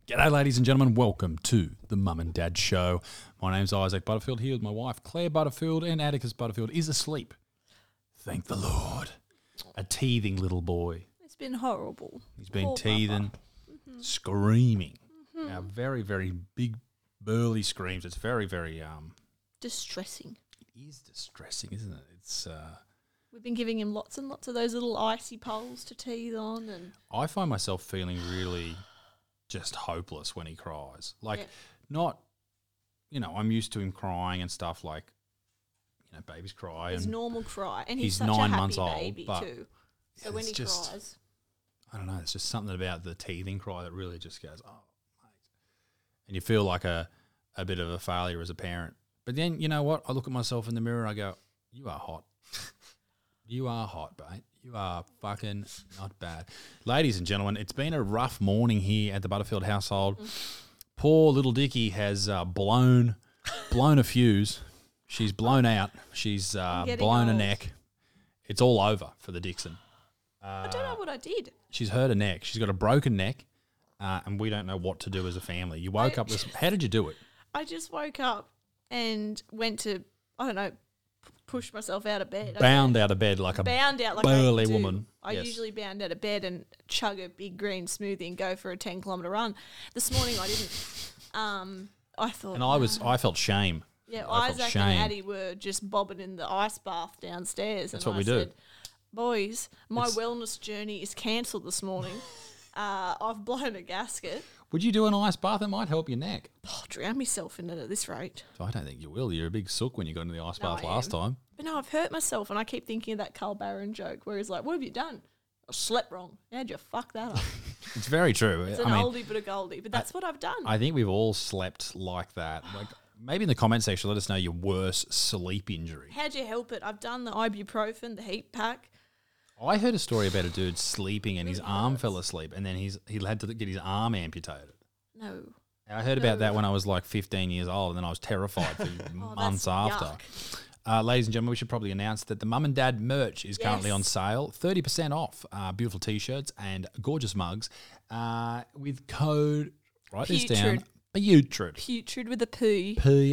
G'day, ladies and gentlemen. Welcome to the Mum and Dad Show. My name's Isaac Butterfield here with my wife, Claire Butterfield, and Atticus Butterfield is asleep. Thank the Lord. A teething little boy. It's been horrible. He's been Poor teething, screaming. Now, very, very big, burly screams. It's very, very, Distressing. it is distressing, isn't it? It's, We've been giving him lots and lots of those little icy poles to teeth on, and I find myself feeling really just hopeless when he cries. Like, Yeah. not, I'm used to him crying and stuff like, babies cry. his And normal cry, and he's he's such 9 a happy months old, baby but too. So yeah, when it's he just- cries, I don't know, it's just something about the teething cry that really just goes, oh, mate. And you feel like a bit of a failure as a parent. But then, you know what? I look at myself in the mirror and I go, you are hot. You are hot, mate. You are fucking not bad. Ladies and gentlemen, it's been a rough morning here at the Butterfield household. Poor little Dickie has blown a fuse. She's blown out. She's getting blown a old. neck. It's all over for the Dixon. I don't know what I did. She's hurt a neck. She's got a broken neck, and we don't know what to do as a family. You woke up this. How did you do it? I just woke up and went to, I don't know, push myself out of bed. Bound out of bed like a Bound out like burly I do. woman. I Yes. usually bound out of bed and chug a big green smoothie and go for a 10-kilometre run. This morning I didn't. I thought, And I felt shame. yeah, I felt Isaac shame. and Addie were just bobbing in the ice bath downstairs. That's and what we I do. said, boys, my wellness journey is cancelled this morning. I've blown a gasket. Would you do an ice bath? It might help your neck. I'll drown myself in it at this rate. I don't think you will. You're a big sook when you got into the ice No, bath I last am. time. But no, I've hurt myself, and I keep thinking of that Carl Barron joke where he's like, what have you done? I slept wrong. How'd you fuck that up? It's very true. It's an oldie but a goldie, but that's what I've done. I think we've all slept like that. Like, maybe in the comment section, let us know your worst sleep injury. How'd you help it? I've done the ibuprofen, the heat pack. I heard a story about a dude sleeping and his arm fell asleep, and then he had to get his arm amputated. No. I heard about that when I was like 15 years old, and then I was terrified for months that's after. yuck. Ladies and gentlemen, we should probably announce that the Mum and Dad merch is currently on Yes. sale. 30% off. Beautiful T-shirts and gorgeous mugs with code, write this down, Putrid. Putrid with a P.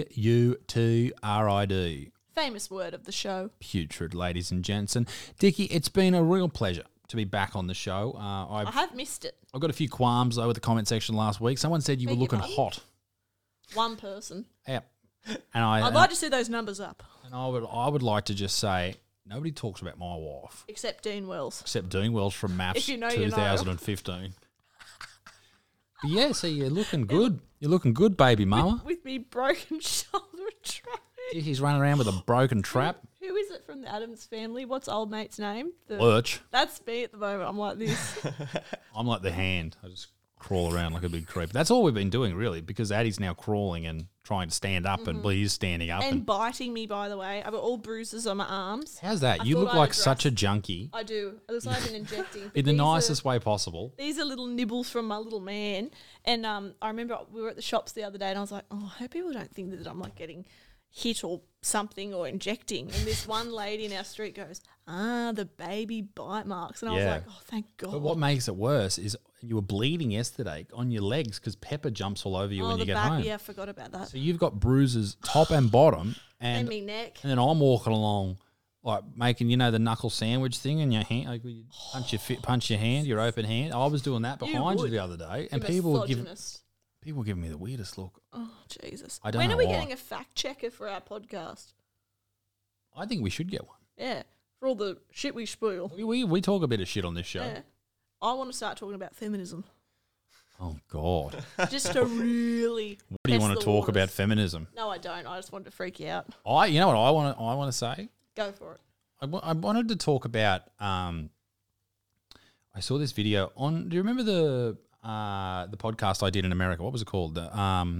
Putrid. Famous word of the show. Putrid, ladies and gents. And Dickie, it's been a real pleasure to be back on the show. I have missed it. I've got a few qualms, though, with the comment section last week. Someone said you were Beg your looking pardon? hot. One person. Yep. And I'd like to see those numbers up, I would like to just say nobody talks about my wife except Dean Wells. except Dean Wells from Maths If you know, you know. 2015. But yeah, so you're looking good. You're looking good, baby mama. With me broken shoulder trap. He's running around with a broken trap. Who is it from the Addams family? What's old mate's name? Lurch. That's me at the moment. I'm like this. I'm like the hand. I just crawl around like a big creep. That's all we've been doing, really, because Addie's now crawling and trying to stand up, and he's standing up. And biting me, by the way. I've got all bruises on my arms. How's that? I You thought look I'd like address- such a junkie I do. It looks like I've been injecting. but in the these are- nicest way possible. These are little nibbles from my little man. And I remember we were at the shops the other day and I was like, oh, I hope people don't think that I'm like getting hit or something or injecting. And this one lady in our street goes, the baby bite marks. And I was Yeah. like, oh, thank God. But what makes it worse is you were bleeding yesterday on your legs because Pepper jumps all over you when the you get back, home. yeah, I forgot about that. So you've got bruises top and bottom, And and me neck. then I'm walking along, like making the knuckle sandwich thing in your hand, like you punch your hand, your open hand. I was doing that You behind you would. the other day, and You people were misogynist. giving me the weirdest look. Oh, Jesus. I don't when know are we why. getting a fact checker for our podcast? I think we should get one. Yeah. For all the shit we spoil. We talk a bit of shit on this show. Yeah. I want to start talking about feminism. Oh God, Just to really. what do you test want the to talk waters. about feminism? No, I don't. I just wanted to freak you out. You know what I want to say. Go for it. I wanted to talk about. I saw this video on. Do you remember the podcast I did in America? What was it called? The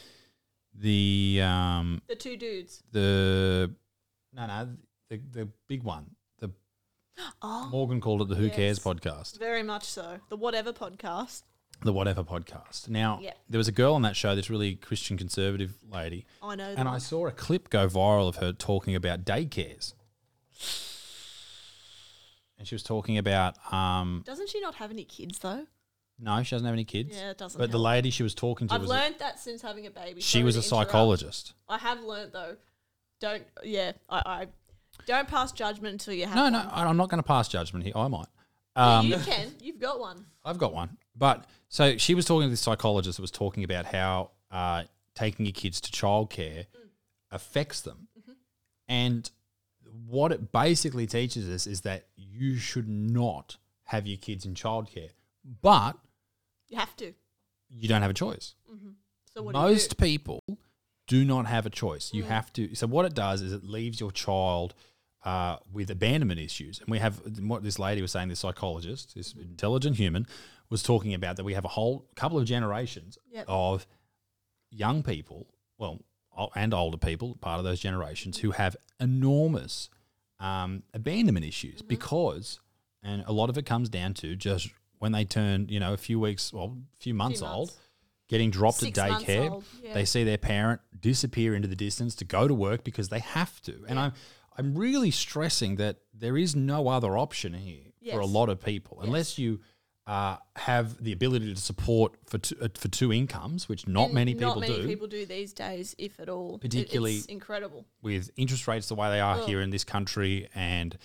two dudes. the big one. The Oh, Morgan called it the Who Cares Yes. podcast. very much so. The Whatever podcast. The Whatever podcast. Now, Yeah. there was a girl on that show, this really Christian conservative lady, I know that. and I saw a clip go viral of her talking about daycares. And she was talking about Doesn't she not have any kids though? No, she doesn't have any kids. Yeah, it doesn't But the help. lady she was talking to I've was learned that since having a baby. she Sorry was to a interrupt. psychologist. I have learned though. I don't pass judgment until you have No, one. no, I'm not going to pass judgment here. I might. Yeah, you can. You've got one. I've got one. But so she was talking to this psychologist that was talking about how taking your kids to childcare affects them. Mm-hmm. And what it basically teaches us is that you should not have your kids in childcare, but You have to. you don't have a choice. So what Most do you people do not have a choice. You have to. So what it does is it leaves your child with abandonment issues. And we have what this lady was saying, this psychologist, this intelligent human, was talking about that we have a whole couple of generations Yep. of young people, well, and older people, part of those generations, who have enormous abandonment issues because, and a lot of it comes down to just when they turn, a few weeks, well, a few months old, getting dropped 6 at months daycare, old, yeah. they see their parent disappear into the distance to go to work because they have to. And I'm really stressing that there is no other option here for a Yes. lot of people, unless you have the ability to support for two incomes, which not And many people Not many do. people do these days, if at all. Particularly- It's incredible. With interest rates the way they are here in this country and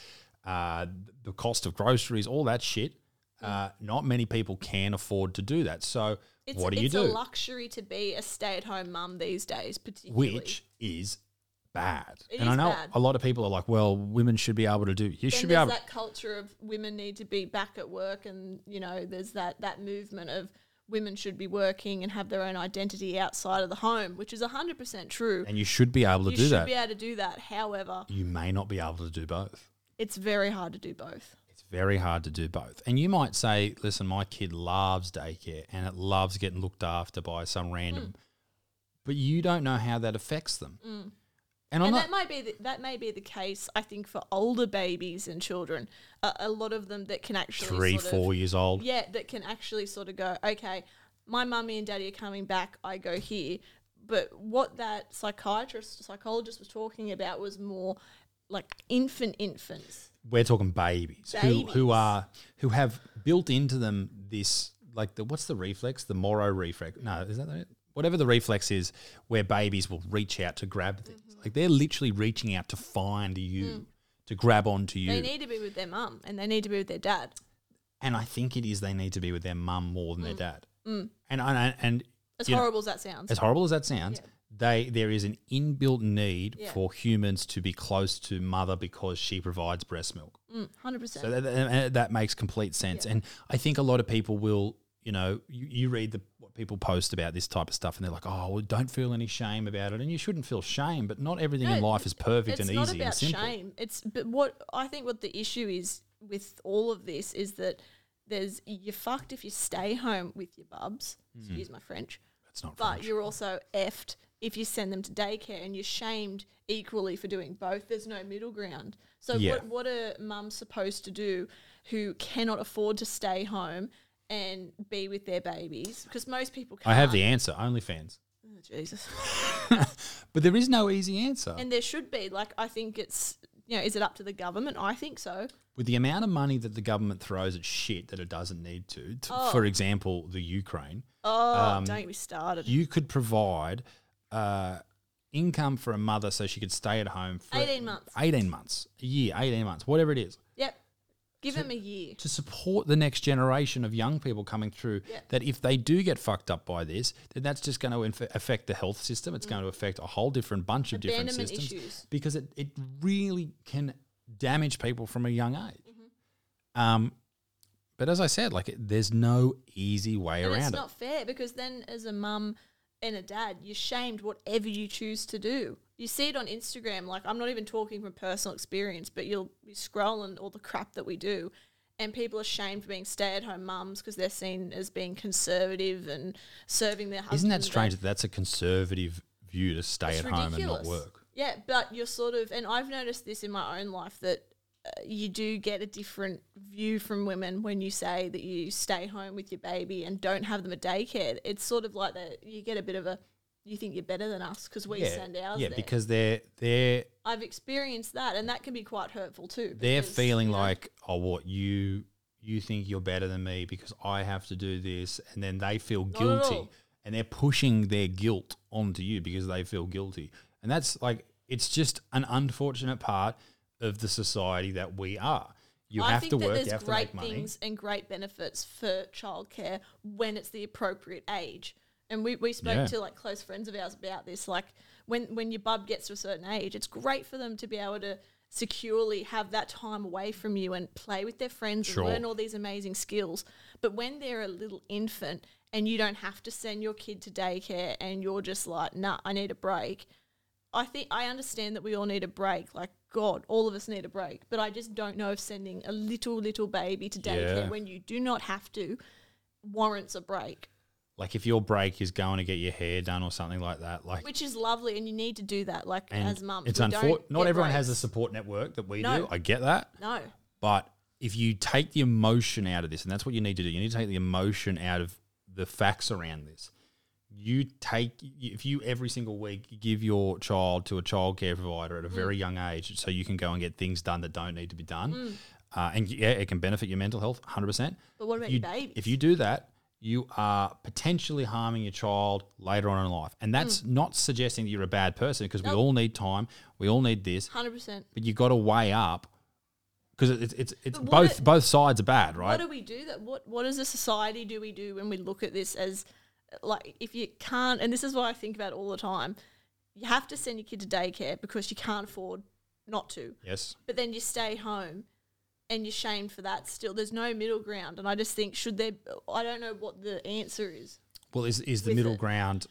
the cost of groceries, all that shit, not many people can afford to do that. So what do you It's do? a luxury to be a stay-at-home mum these days, particularly. Which is bad. It and is I know bad. a lot of people are like, well, women should be able to do. You Then should be there's able. that culture of women need to be back at work, and there's that movement of women should be working and have their own identity outside of the home, which is 100% true. And you should be able to You do should that. be able to do that. However, You may not be able to do both. it's very hard to do both. It's very hard to do both. And you might say, listen, my kid loves daycare and it loves getting looked after by some random, but you don't know how that affects them. And I'm And not. that may be the case, I think, for older babies and children. A lot of them that can actually 3-4 years old. Yeah, that can actually sort of go, okay, my mummy and daddy are coming back, I go here. But what that psychologist was talking about was more like infants. We're talking babies, who have built into them this, like, what's the reflex? The Moro reflex. No, is that it? Whatever the reflex is, where babies will reach out to grab things. Like, they're literally reaching out to find you, to grab onto you. They need to be with their mum and they need to be with their dad. And I think it is they need to be with their mum more than their dad. And As you know, horrible as that sounds. as horrible as that sounds, there is an inbuilt need for humans to be close to mother because she provides breast milk. 100%. So that makes complete sense. And I think a lot of people will, you read what people post about this type of stuff and they're like, oh, well, don't feel any shame about it. And you shouldn't feel shame, but not everything in life is perfect and easy and simple. It's not about shame. What the issue is with all of this is that you're fucked if you stay home with your bubs. Excuse my French. That's not But French. you're also effed if you send them to daycare, and you're shamed equally for doing both. There's no middle ground. So what are mums supposed to do who cannot afford to stay home and be with their babies? Because most people can't. I have the answer, OnlyFans. Oh, Jesus. But there is no easy answer. And there should be. Like, I think it's, is it up to the government? I think so. With the amount of money that the government throws at shit that it doesn't need to for example, the Ukraine, Oh, don't get me started. you could provide income for a mother so she could stay at home for 18 months. 18 months, a year, 18 months, whatever it is, Yep. Give them a year. to support the next generation of young people coming through, that if they do get fucked up by this, then that's just going to affect the health system. It's going to affect a whole different bunch of different Abandonment systems issues. because it really can damage people from a young age. But as I said, like, there's no easy way And around it's it. not fair, because then as a mum and a dad, you're shamed whatever you choose to do. You see it on Instagram. Like, I'm not even talking from personal experience, but you'll be scrolling all the crap that we do, and people are shamed for being stay-at-home mums because they're seen as being conservative and serving their husband. Isn't that strange that that's a conservative view to stay It's at home and ridiculous. not work? Yeah, but you're sort of, and I've noticed this in my own life, that you do get a different view from women when you say that you stay home with your baby and don't have them at daycare. It's sort of like that you get a bit of a, you think you're better than us because we send ours there. because they're I've experienced that, and that can be quite hurtful too. they're because, feeling like, oh, what, you you think you're better than me because I have to do this, and then they feel Not at guilty, all. and they're pushing their guilt onto you because they feel guilty, and that's like it's just an unfortunate part of the society that we are. You I have think to that work, there's you have to great make money. things and great benefits for childcare when it's the appropriate age. And we spoke Yeah. to like close friends of ours about this. Like when your bub gets to a certain age, it's great for them to be able to securely have that time away from you and play with their friends Sure. and learn all these amazing skills. But when they're a little infant and you don't have to send your kid to daycare and you're just like, nah, I need a break. I understand that we all need a break. Like, God, all of us need a break. But I just don't know if sending a little baby to daycare Yeah. when you do not have to warrants a break, Like if your break is going to get your hair done or something like that, like which is lovely. And you need to do that, like, and as mums. it's we unfortunate. don't Not get everyone has a breaks. support network that we No. do. I get that. No. But if you take the emotion out of this, and that's what you need to do, you need to take the emotion out of the facts around this. If you every single week give your child to a childcare provider at a very young age so you can go and get things done that don't need to be done, and yeah, it can benefit your mental health 100%. But what about your babies? If you do that, you are potentially harming your child later on in life. And that's not suggesting that you're a bad person because we Nope. all need time, we all need this, 100%. but you got to weigh up because it's But what both sides are bad, right? What do we do that? What as a society do we do when we look at this as, like, if you can't, and this is what I think about all the time, you have to send your kid to daycare because you can't afford not to, Yes. but then you stay home and you're shamed for that still. There's no middle ground. And I just think, I don't know what the answer is. Well, is the with middle it. ground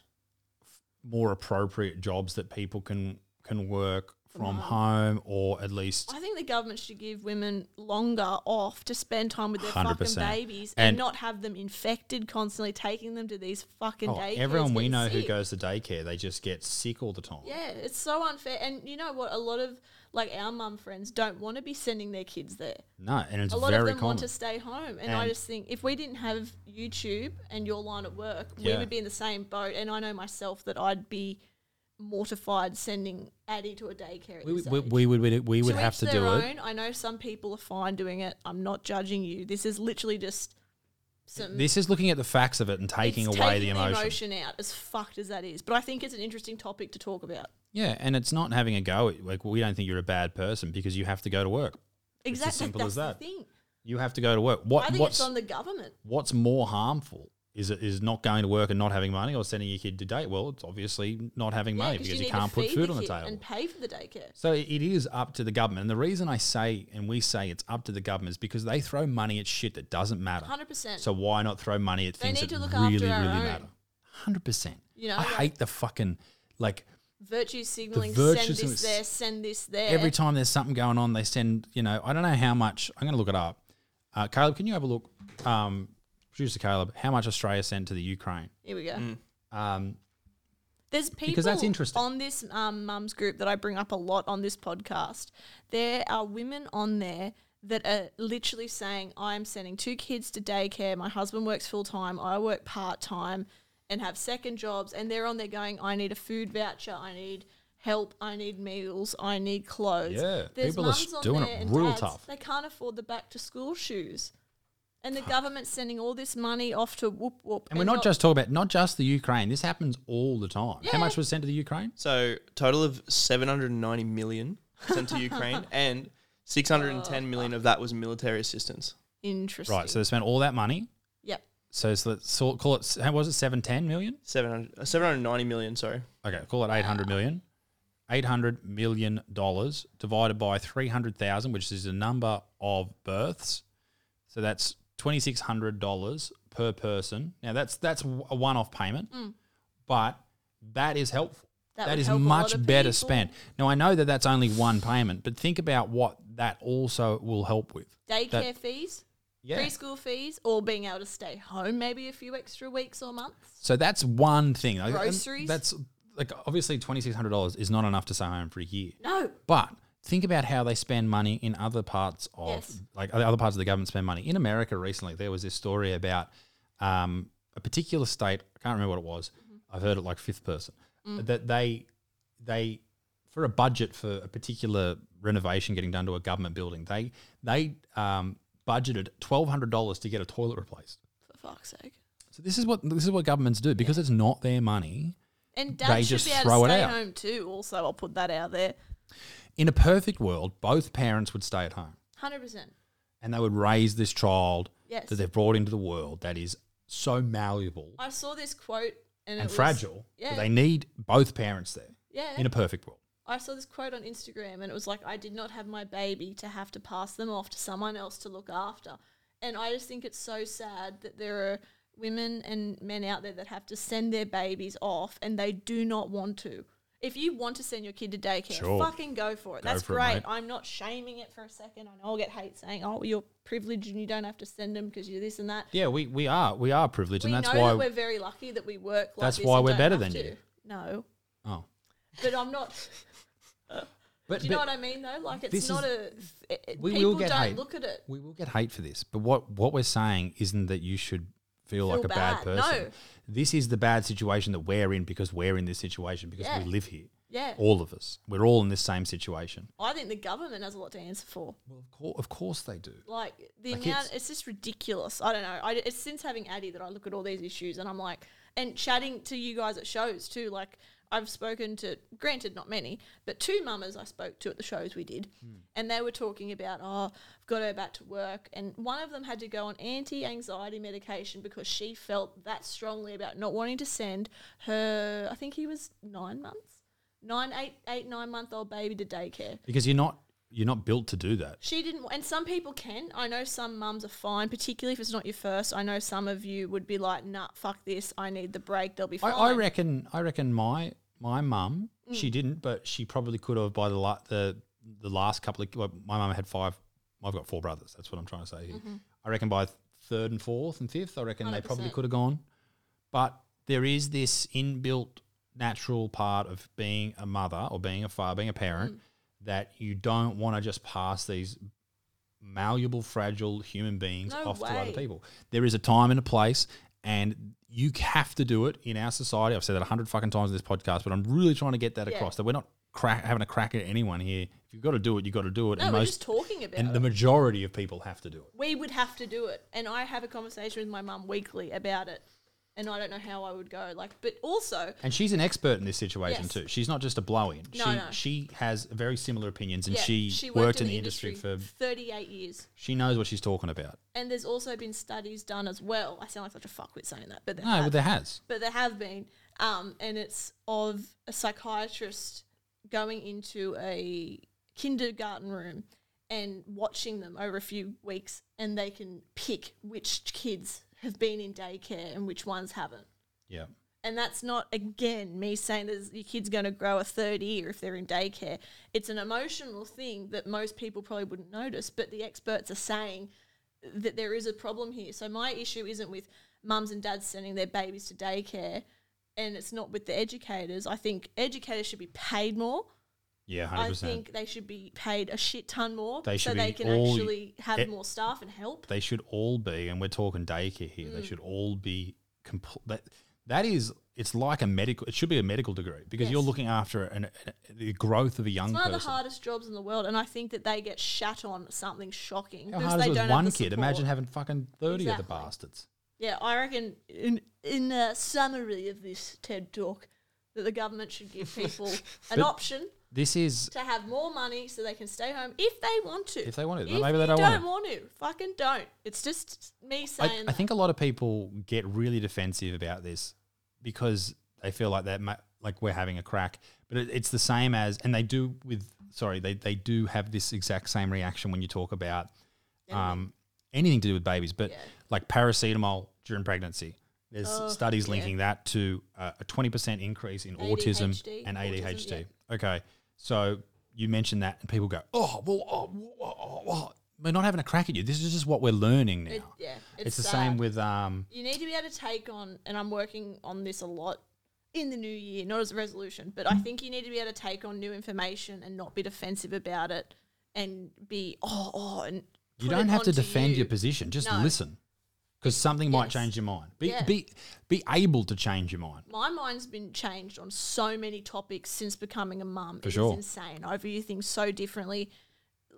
more appropriate jobs that people can work from home, or at least I think the government should give women longer off to spend time with their 100%. fucking babies And- and not have them infected constantly, taking them to these fucking daycares. everyone we getting know who sick. goes to daycare, they just get sick all the time. Yeah, it's so unfair. And you know what? A lot of like our mum friends don't want to be sending their kids there. No, and it's A lot very of them common. want to stay home. And I And- just think if we didn't have YouTube and your line of work, we Yeah. would be in the same boat. And I know myself that I'd be mortified sending Addie to a daycare at we, this we, age. we would To have each to their do it. own. I know some people are fine doing it. I'm not judging you. This is literally just some. This is looking at the facts of it and taking it's away taking the emotion. out, as fucked as that is. But I think it's an interesting topic to talk about. Yeah, and it's not having a go at, like, we don't think you're a bad person because you have to go to work. Exactly. as simple That's as that. the thing. You have to go to work. I think it's on the government. What's more harmful? Is not going to work and not having money, or sending your kid to date? Well, it's obviously not having money because you need can't to put feed food on the kid table. and pay for the daycare. So it is up to the government. And the reason I say, and we say it's up to the government, is because they throw money at shit that doesn't matter. 100%. So why not throw money at They things need that to look really, after really our own. matter? 100%. You know, I like- hate the fucking, like, Virtue signaling, virtue send this signal- there, send this there. every time there's something going on, they send, I don't know how much, I'm going to look it up. Caleb, can you have a look, producer Caleb, how much Australia sent to the Ukraine? Here we go. Um, There's people Because that's interesting. on this mums group that I bring up a lot on this podcast. There are women on there that are literally saying, I'm sending 2 kids to daycare. My husband works full time. I work part time and have second jobs. And they're on there going, I need a food voucher. I need help. I need meals. I need clothes. Yeah, There's people are mums on doing there it and real dads, tough. They can't afford the back to school shoes. And the government's sending all this money off to whoop whoop. and we're not just talking about, not just the Ukraine. This happens all the time. Yeah. How much was sent to the Ukraine? So total of 790 million sent to Ukraine, and 610 million of that was military assistance. interesting. Right, so they spent all that money. Yep. So let's call it, how was it, 710 million? 790 million, sorry. Okay, call it 800 million. $800 million divided by 300,000, which is the number of births. So that's $2,600 per person. Now that's a one-off payment, but that is helpful. That That would is help a lot much of better people. spent. Now I know that that's only one payment, but think about what that also will help with. Daycare fees, Yeah. preschool fees, or being able to stay home maybe a few extra weeks or months. So that's one thing. And Groceries? That's like, obviously $2,600 is not enough to stay home for a year. No. But think about how they spend money in other parts of, Yes. like other parts of the government spend money. In America recently, there was this story about a particular state. I can't remember what it was. I've heard it like fifth person. That they for a budget for a particular renovation getting done to a government building, they budgeted $1,200 to get a toilet replaced. For fuck's sake. So this is what governments do because it's not their money. And They dad should just be able throw to it stay out. home too. Also, I'll put that out there. In a perfect world, both parents would stay at home 100%. and they would raise this child Yes. that they've brought into the world that is so malleable I saw this quote and it and was, fragile. Yeah. But they need both parents there Yeah. in a perfect world. I saw this quote on Instagram and it was like, I did not have my baby to have to pass them off to someone else to look after. And I just think it's so sad that there are women and men out there that have to send their babies off and they do not want to. If you want to send your kid to daycare, Sure. fucking go for it. Go That's for it, great. mate. I'm not shaming it for a second. I know I'll get hate saying, oh, you're privileged and you don't have to send them because you're this and that. Yeah, we are privileged, We and that's know why that we're very lucky that we work like That's this why and we're don't better have than to. you. No. oh. But I'm not... But, Do you know what I mean, though? Like, it's this not we people will get don't hate. look at it. we will get hate for this. But what we're saying isn't that you should feel like a bad bad. person. No. This is the bad situation that we're in because we're in this situation because Yeah. we live here. Yeah. All of us. We're all in this same situation. I think the government has a lot to answer for. Well, of course they do. Like, the Like, amount, it's just ridiculous. I don't know. It's since having Addie that I look at all these issues and I'm like, and chatting to you guys at shows too. Like, I've spoken to, granted not many, but 2 mamas I spoke to at the shows we did. And they were talking about, I've got to go back to work. And one of them had to go on anti-anxiety medication because she felt that strongly about not wanting to send her, I think he was 9 months, 9-month-old baby to daycare. Because you're not built to do that. She didn't, and some people can. I know some mums are fine, particularly if it's not your first. I know some of you would be like, nah, fuck this, I need the break, they'll be fine. I reckon my mum, Mm. she didn't, but she probably could have by the last couple of. Well, my mum had 5. I've got 4 brothers. That's what I'm trying to say here. Mm-hmm. I reckon by 3rd and 4th and 5th, I reckon they probably 100%. could have gone. But there is this inbuilt natural part of being a mother or being a father, being a parent, Mm. that you don't want to just pass these malleable, fragile human beings No off to other way. people. There is a time and a place, and you have to do it in our society. I've said that 100 fucking times in this podcast, but I'm really trying to get that Yeah. across, that we're not having a crack at anyone here. If you've got to do it, you've got to do it. No, and we're just talking about and it. the majority of people have to do it. We would have to do it. And I have a conversation with my mum weekly about it. And I don't know how I would go. Like, but also, And she's an expert in this situation Yes. too. She's not just a blow-in. No. She has very similar opinions, and yeah, she worked worked in the industry for. 38 years. She knows what she's talking about. And there's also been studies done as well. I sound like such a fuckwit saying that, but there No, have. but there has. But there have been, and it's of a psychiatrist going into a kindergarten room and watching them over a few weeks, and they can pick which kids have been in daycare and which ones haven't. Yeah. And that's not, again, me saying that your kid's going to grow a third ear if they're in daycare. It's an emotional thing that most people probably wouldn't notice, but the experts are saying that there is a problem here. So my issue isn't with mums and dads sending their babies to daycare, and it's not with the educators. I think educators should be paid more. Yeah, 100%. I think they should be paid a shit ton more They so should they be can all- actually have it- more staff and help. They should all be, and we're talking daycare here. Mm. They should all be that is. It's like a medical. It should be a medical degree because you're Yes. looking after the growth of a young It's one person. of the hardest jobs in the world, and I think that they get shat on something shocking How because hard is they it don't with have one the kid? support. Imagine having fucking 30 of the Exactly. bastards. Yeah, I reckon in a summary of this TED talk that the government should give people an But option This is to have more money so they can stay home if they want to. if they want to. If Maybe you they don't want to. want to, fucking don't. It's just me saying I think a lot of people get really defensive about this because they feel like like we're having a crack. But it's the same as, and they do they do have this exact same reaction when you talk about anything to do with babies, but Yeah. like paracetamol during pregnancy. There's Oh, studies yeah. linking that to a 20% increase in autism ADHD, and ADHD. autism, Okay, so you mentioned that, and people go, we're not having a crack at you. This is just what we're learning now. It's the same sad. with You need to be able to take on, and I'm working on this a lot in the new year, not as a resolution, but I think you need to be able to take on new information and not be defensive about it and be, and you put don't it have to onto defend you. your position. Just No. listen, because something might Yes. change your mind. Yeah. Be able to change your mind. My mind's been changed on so many topics since becoming a mum. It is sure. insane. I view things so differently.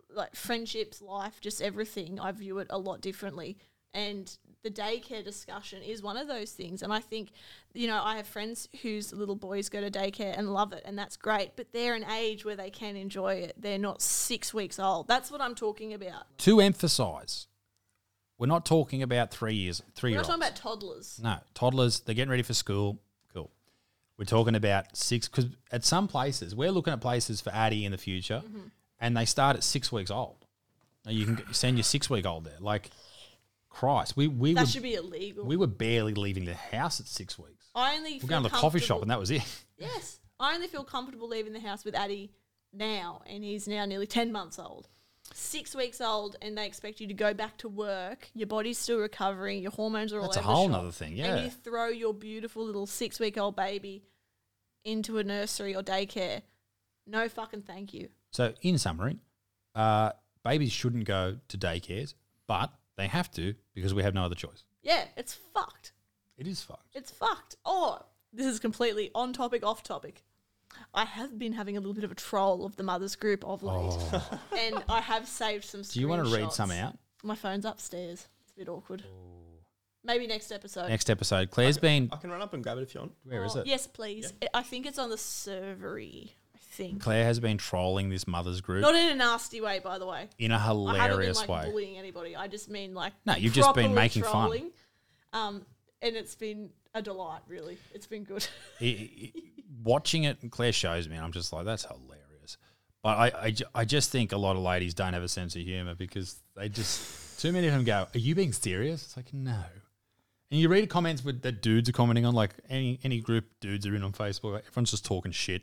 like friendships, life, just everything. I view it a lot differently. And the daycare discussion is one of those things. And I think, I have friends whose little boys go to daycare and love it, and that's great. But they're an age where they can enjoy it. They're not 6 weeks old. That's what I'm talking about. To emphasise, we're not talking about 3 years, We're not 3-year-olds. talking about toddlers. No, toddlers, they're getting ready for school. Cool. We're talking about 6, because at some places, we're looking at places for Addie in the future, and they start at 6 weeks old. Now you can send your 6-week-old there. Like, Christ, That should be illegal. we were barely leaving the house at 6 weeks. I only We're feel going to the coffee shop, comfortable- and that was it. Yes. I only feel comfortable leaving the house with Addie now, and he's now nearly 10 months old. 6 weeks old, and they expect you to go back to work. Your body's still recovering. Your hormones are all That's a over the whole shop, nother thing, yeah. And you throw your beautiful little 6-week-old baby into a nursery or daycare. No fucking thank you. So, in summary, babies shouldn't go to daycares, but they have to because we have no other choice. Yeah, it's fucked. It is fucked. It's fucked. Oh, this is completely on topic, off topic. I have been having a little bit of a troll of the mothers group of late, and I have saved some screenshots. Do you want to read some out? My phone's upstairs. It's a bit awkward. Maybe next episode. Next episode. Claire's been... I can run up and grab it if you want. Where is it? Yes, please. I think it's on the servery. I think. Claire has been trolling this mothers group Not in a nasty way, by the way. in a I haven't been hilarious like way. bullying anybody. I just mean like No, you've just been properly making fun. trolling. And it's been a delight, really. It's been good. Watching it, Claire shows me, and I'm just like, that's hilarious. But I just think a lot of ladies don't have a sense of humour because they just, too many of them go, are you being serious? It's like, no. And you read comments that dudes are commenting on, like any group dudes are in on Facebook, like, everyone's just talking shit.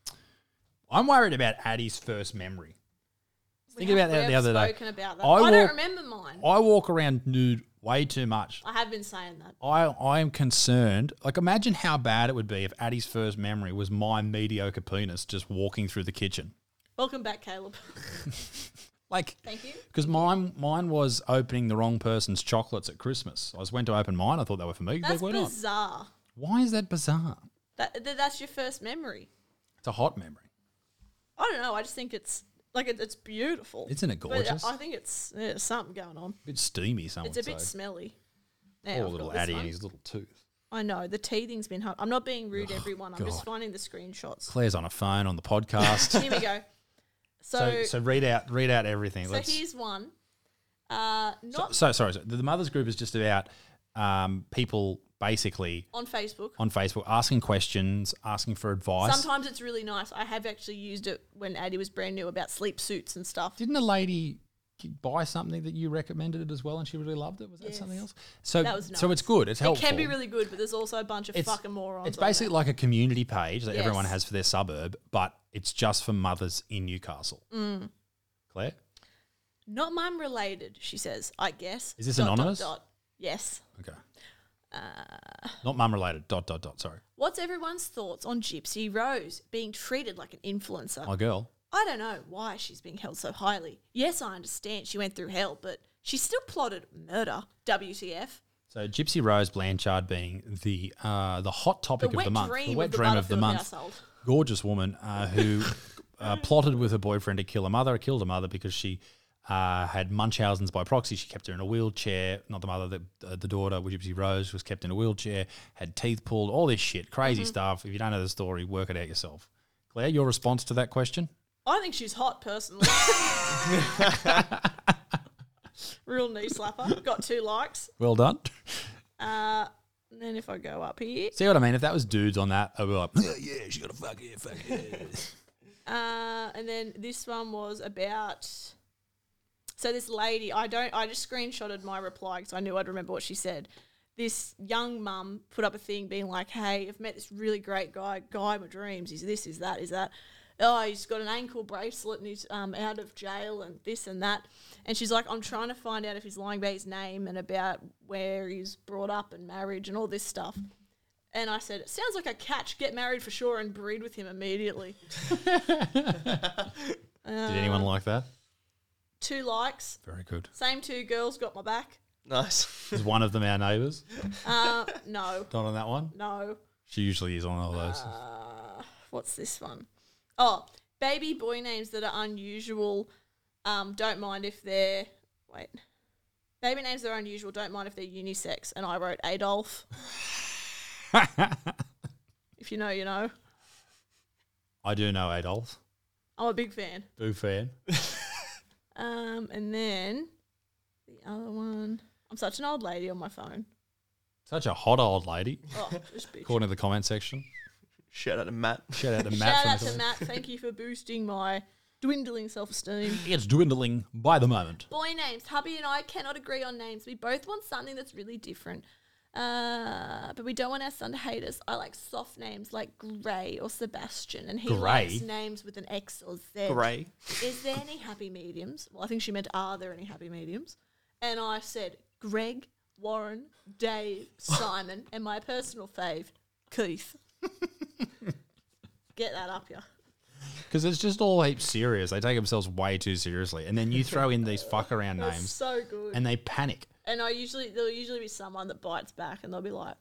I'm worried about Addie's first memory. Think about that the other day. Spoken about that. I I don't walk- remember mine. I walk around nude way too much. I have been saying that. I am concerned. Like, imagine how bad it would be if Addie's first memory was my mediocre penis just walking through the kitchen. Welcome back, Caleb. Like, Thank you. because mine was opening the wrong person's chocolates at Christmas. I went to open mine. I thought they were for me. That's they were not. bizarre. Why is that bizarre? That's your first memory. It's a hot memory. I don't know. I just think it's like it's beautiful. Isn't it But gorgeous? I think there's something going on. A bit steamy, some It's would a bit say. smelly. Now, Poor I've little got this Addie one. and his little tooth. I know the teething's been hard. I'm not being rude, everyone. I'm just God. finding the screenshots. Claire's on a phone on the podcast. Here we go. So so read out everything. here's one. Not Sorry. The mothers group is just about people basically on Facebook. on Facebook asking questions, asking for advice. Sometimes it's really nice. I have actually used it when Addie was brand new about sleep suits and stuff. Didn't a lady buy something that you recommended it as well, and she really loved it? Was that Yes. something else? So That was so nice. it's good. It's helpful. It can be really good, but there's also a bunch of fucking morons. It's on basically there. like a community page that everyone Yes. has for their suburb, but it's just for mothers in Newcastle. Mm. Claire? Not mum related, she says, I guess. Is this anonymous? Yes. Okay. Not mum related. ... Sorry. What's everyone's thoughts on Gypsy Rose being treated like an influencer? My girl. I don't know why she's being held so highly. Yes, I understand she went through hell, but she still plotted murder. WTF. So Gypsy Rose Blanchard being the hot topic The of the wet month. dream The of wet the dream of the Butterfield month. household. Gorgeous woman who plotted with her boyfriend to kill her mother. Killed her mother because she had Munchausen's by proxy. She kept her in a wheelchair. Not the mother, the daughter, Gypsy Rose, was kept in a wheelchair, had teeth pulled, all this shit. Crazy stuff. If you don't know the story, work it out yourself. Claire, your response to that question? I think she's hot, personally. Real knee slapper. Got 2 likes. Well done. And then if I go up here. See what I mean? If that was dudes on that, I'd be like, yeah, she got a fuck it. And then this one was about. So this lady, I just screenshotted my reply because I knew I'd remember what she said. This young mum put up a thing being like, hey, I've met this really great guy of my dreams. He's this, he's that, he's that. Oh, he's got an ankle bracelet and he's out of jail and this and that. And she's like, I'm trying to find out if he's lying about his name and about where he's brought up and marriage and all this stuff. And I said, it sounds like a catch. Get married for sure and breed with him immediately. Did anyone like that? 2 likes. Very good. Same 2 girls got my back. Nice. Is one of them our neighbours? No, Not on that one? no. She usually is on all those. What's this one? Oh, baby boy names that are unusual Don't mind if they're baby names are unusual. Don't mind if they're unisex. And I wrote Adolf. If you know, you know. I do know Adolf. I'm a big fan. Boo fan. And then the other one. I'm such an old lady on my phone. Such a hot old lady. Oh, this bitch. According to the comment section. Shout out to Matt. Shout out to Matt. Shout from out the to comments. Matt. Thank you for boosting my dwindling self-esteem. It's dwindling by the moment. Boy names. Hubby and I cannot agree on names. We both want something that's really different. But we don't want our son to hate us. I like soft names like Gray or Sebastian. And he Gray? likes names with an X or Z. Gray. Is there any happy mediums? Well, I think she meant, are there any happy mediums? And I said, Greg, Warren, Dave, Simon, and my personal fave, Keith. Get that up, yeah. Because it's just all heaps serious. They take themselves way too seriously. And then you throw in these fuck around That's names so good. and they panic. And there'll usually be someone that bites back and they'll be like,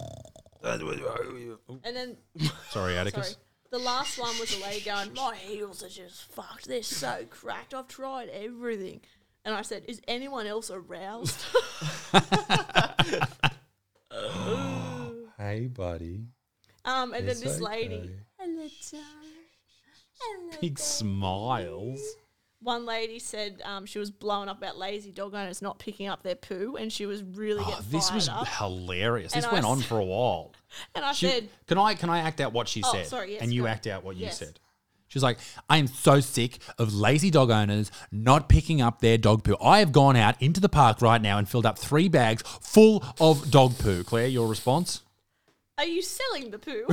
and then, Sorry, Atticus. sorry, the last one was a lady going, my heels are just fucked. They're so cracked. I've tried everything. And I said, is anyone else aroused? Hey, buddy. And then It's this okay. lady, hello, darling. Hello, Big baby." smiles. One lady said she was blowing up about lazy dog owners not picking up their poo, and she was really Oh, getting this fired was up. hilarious. And This I went on s- for a while. And I She- said, can I act out what she Oh, said? sorry, yes, and you go. act out what you Yes. said. She's like, I am so sick of lazy dog owners not picking up their dog poo. I have gone out into the park right now and filled up 3 bags full of dog poo. Claire, your response? are you selling the poo?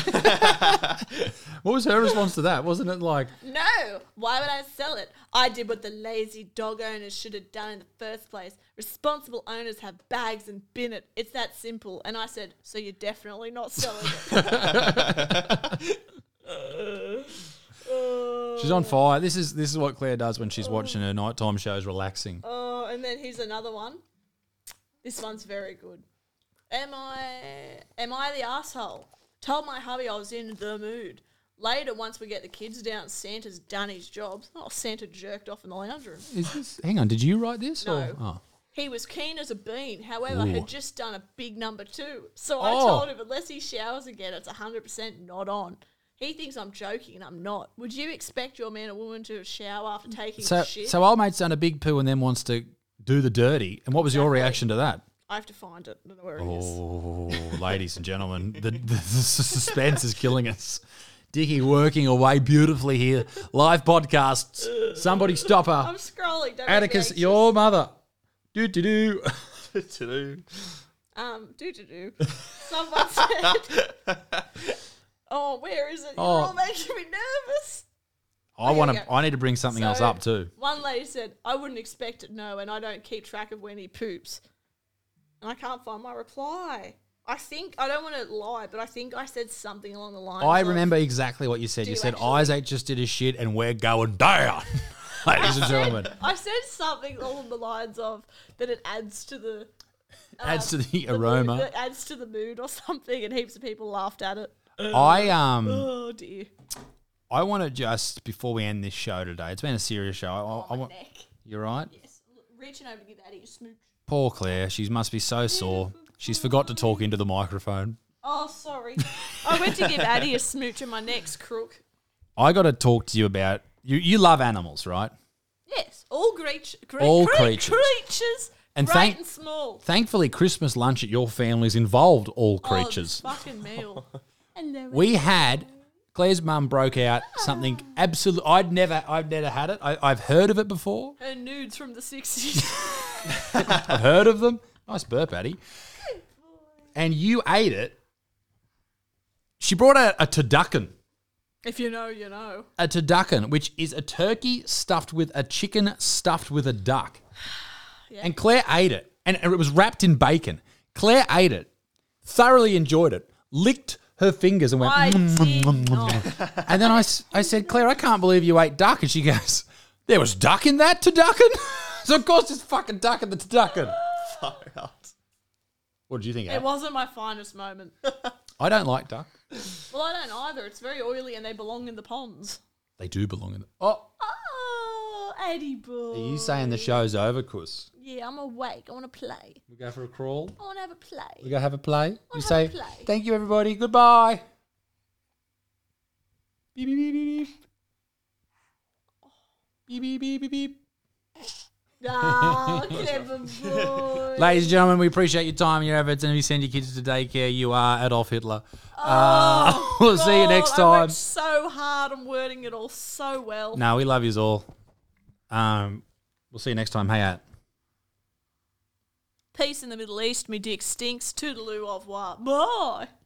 What was her response to that? Wasn't it like, No, why would I sell it? I did what the lazy dog owners should have done in the first place. Responsible owners have bags and bin it. It's that simple. And I said, so you're definitely not selling it. she's on fire. This is what Claire does when she's watching her nighttime shows relaxing. Oh, and then here's another one. This one's very good. Am I the asshole? Told my hubby I was in the mood. Later, once we get the kids down, Santa's done his job. Oh, Santa jerked off in the lounge room. Is this, hang on, did you write this? No. Or, oh. He was keen as a bean, however, Ooh. had just done a big number 2. So I Oh. told him unless he showers again, it's 100% not on. He thinks I'm joking and I'm not. Would you expect your man or woman to shower after taking So, shit? so old mate's done a big poo and then wants to do the dirty. And what was your Exactly. reaction to that? I have to find it. I don't know where it is. Oh, ladies and gentlemen, the suspense is killing us. Dickie working away beautifully here. Live podcasts. Somebody stop her. I'm scrolling. Don't make me Atticus, anxious. your mother. Do. To-do. Do. Someone said, oh, where is it? You're Oh. all making me nervous. I Okay, want okay. to. I need to bring something else So- up too. One lady said, I wouldn't expect it, no, and I don't keep track of when he poops. And I can't find my reply. I don't want to lie, but I think I said something along the lines I of, remember exactly what you said. Do You you said actually? Isaac just did his shit and we're going down, ladies and gentlemen. I said something along the lines of that it adds to the Adds to the mood, aroma. it adds to the mood or something, and heaps of people laughed at it. I Oh dear. I want to just before we end this show today. It's been a serious show. I My want. neck. You're right. Yes. Reaching over to give Addie a smooch. Poor Claire. She must be so sore. She's forgot to talk into the microphone. Oh, sorry. I went to give Addie a smooch and my neck's crook. I got to talk to you about you. You love animals, right? Yes, all All creatures. creatures, And great thank- and small. Thankfully, Christmas lunch at your family's involved all Oh, creatures. this fucking meal. Hello. We had Claire's mum broke out something absolute. I've never had it. I've heard of it before. Her nudes from the 60s. I've heard of them. Nice burp, Addie. And you ate it. She brought out a turducken. If you know, you know. A turducken, which is a turkey stuffed with a chicken stuffed with a duck. Yeah. And Claire ate it. And it was wrapped in bacon. Claire ate it. Thoroughly enjoyed it. Licked her fingers and went, I "Mm, did mm, mm, not. mm." And then I said, Claire, I can't believe you ate duck. And she goes, there was duck in that turducken? So of course there's fucking duck in the turducken. Far out. What did you think, It Ab? wasn't my finest moment. I don't like duck. Well, I don't either. It's very oily and they belong in the ponds. They do belong in the... Oh, Oh, Eddie boy. Are you saying the show's over, Kuss? Yeah, I'm awake. I want to play. We go for a crawl? I want to have a play. We go have a play? You have say, a play. thank you, everybody. Goodbye. Beep, beep, beep, beep, beep. Beep, beep, beep, beep, beep. Ah, clever boy. Ladies and gentlemen, we appreciate your time, your efforts, and if you send your kids to daycare, you are Adolf Hitler. We'll see you next I time. worked so hard. I'm wording it all so well. No, we love yous all. We'll see you next time. Hey, at. Peace in the Middle East. Me dick stinks. Toodaloo, au revoir. Bye.